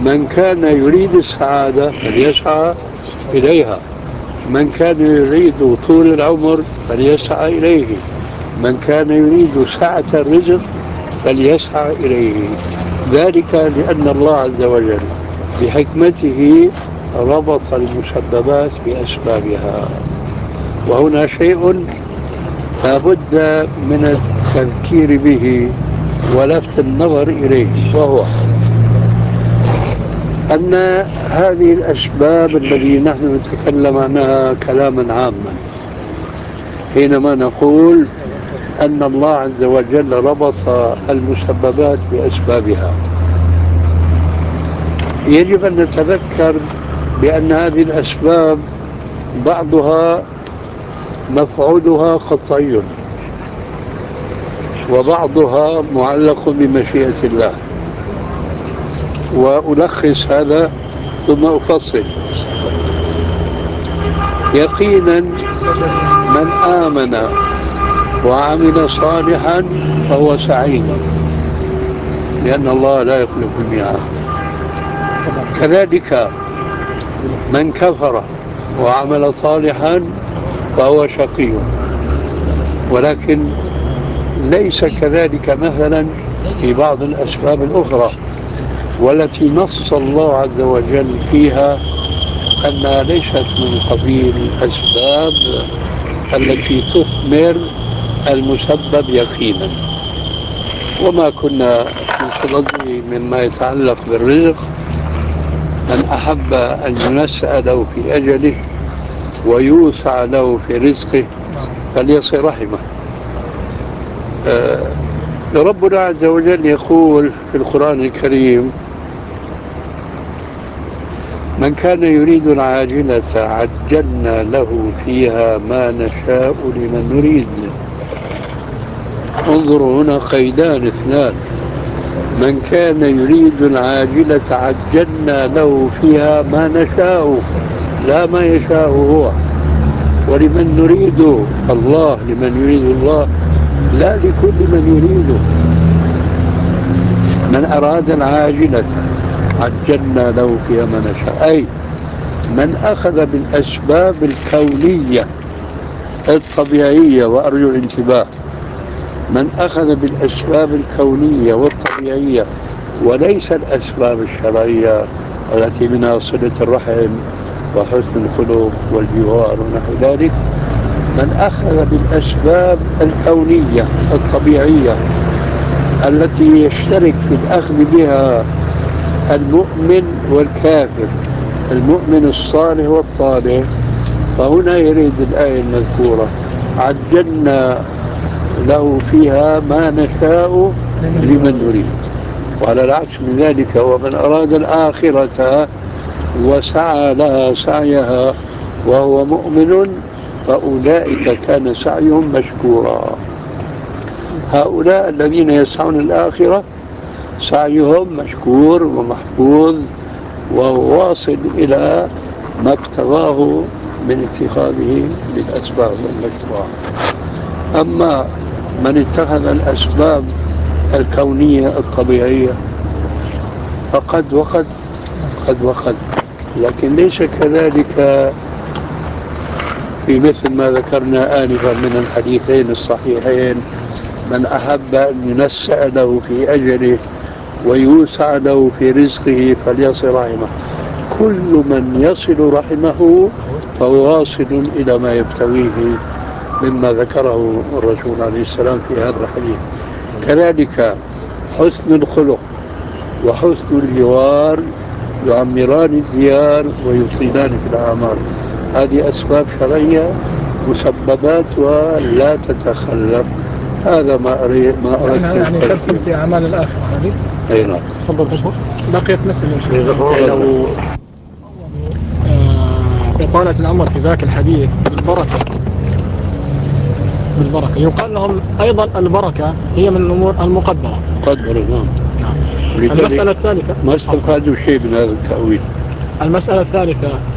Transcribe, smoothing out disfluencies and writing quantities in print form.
من كان يريد السعادة فليسعى إليها، من كان يريد طول العمر فليسعى إليه، من كان يريد سعة الرزق فليسعى إليه. ذلك لأن الله عز وجل بحكمته ربط المسببات بأسبابها. وهنا شيء لا بد من التذكير به ولفت النظر إليه، وهو أن هذه الأسباب التي نحن نتكلم عنها كلاما عاما، حينما نقول أن الله عز وجل ربط المسببات بأسبابها، يجب أن نتذكر بأن هذه الأسباب بعضها مفعولها قطعي وبعضها معلق بمشيئة الله. وألخص هذا ثم أفصل. يقينا من آمن وعمل صالحا فهو سعيد، لأن الله لا يخلف الميعاد. كذلك من كفر وعمل صالحا فهو شقي، ولكن ليس كذلك مثلا في بعض الأسباب الأخرى والتي نص الله عز وجل فيها أنها ليست من قبيل الأسباب التي تثمر المسبب يقينا. وما كنا في صدده مما يتعلق بالرزق، من أحب أن ينسأ له في أجله ويوسع له في رزقه فليصل رحمه. ربنا عز وجل يقول في القرآن الكريم: من كان يريد العاجلة عجلنا له فيها ما نشاء لمن نريد. انظروا هنا قيدان اثنان: من كان يريد العاجلة عجلنا له فيها ما نشاء، لا ما يشاء هو، ولمن نريد الله، لمن يريد الله، لا لكل من يريده. من أراد العاجلة عجلنا له فيها ما نشاء، أي من أخذ بالأسباب الكونية الطبيعية، وأرجو الانتباه، من أخذ بالأسباب الكونية والطبيعية وليس الأسباب الشرعية التي منها صلة الرحم وحسن الخلق والجوار ونحو ذلك، من أخذ بالأسباب الكونية الطبيعية التي يشترك في الأخذ بها المؤمن والكافر، المؤمن الصالح والطالح، فهنا يريد الآية المذكورة: عجلنا له فيها ما نشاء لمن نريد. وعلى العكس من ذلك: ومن أراد الآخرة وسعى لها سعيها وهو مؤمن فأولئك كان سعيهم مشكورا. هؤلاء الذين يسعون الآخرة سعيهم مشكور ومحفوظ وواصل إلى ما ابتغاه من اتخاذه للأسباب المشروعة. أما من اتخذ الأسباب الكونية الطبيعية فقد وقد، لكن ليس كذلك في مثل ما ذكرنا آنفا من الحديثين الصحيحين: من أحب أن ينسأ له في أجله ويوسع له في رزقه فليصل رحمه. كل من يصل رحمه فهو واصل إلى ما يبتغيه مما ذكره الرسول عليه السلام في هذا الحديث. كذلك حسن الخلق وحسن الجوار يعمران الديار ويطيلان في الأعمار. هذه أسباب شرعية مسببات ولا تتخلف. هذا ما أردت يعني تدخل في أعمال الآخرة هذه. أي نعم. تفضل. بقيت مسألة لو إطالة الأمر في ذاك الحديث بالبركة يقال لهم أيضا البركة هي من الأمور المقدرة. نعم. المسألة الثالثة ما استفادوا شيء من هذا التأويل. المسألة الثالثة: